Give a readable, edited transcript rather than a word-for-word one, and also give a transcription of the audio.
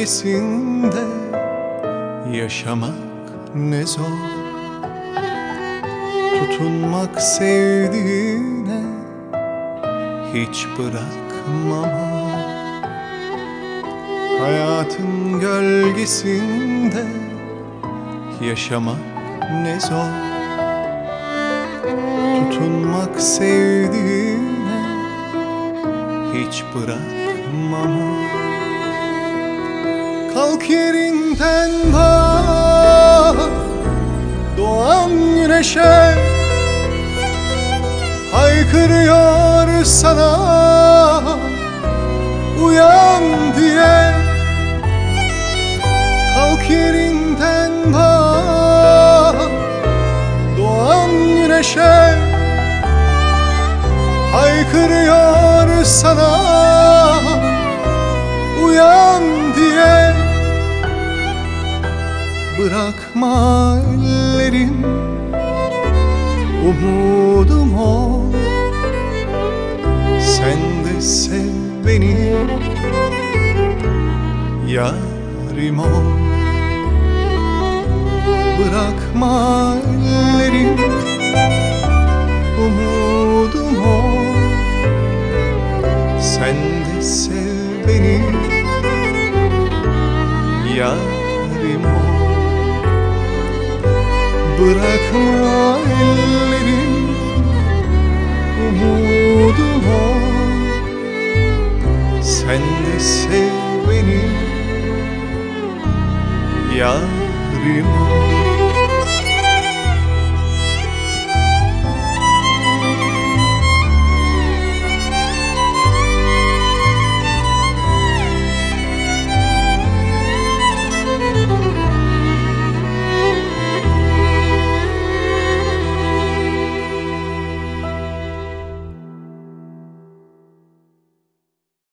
gölgesinde yaşamak ne zor. Tutunmak sevdiğine hiç bırakmam. Hayatın gölgesinde yaşamak ne zor. Tutunmak sevdiğine hiç bırakmam. Kalk yerinden bak doğan güneşe, haykırıyor sana uyan diye. Kalk yerinden bak doğan güneşe, haykırıyor sana uyan diye. Bırakma ellerim, umudum ol. Sen de sev beni, yarim ol. Bırakma ellerim, umudum ol. Sen de sev beni, yarim ol. Bırakma ellerim,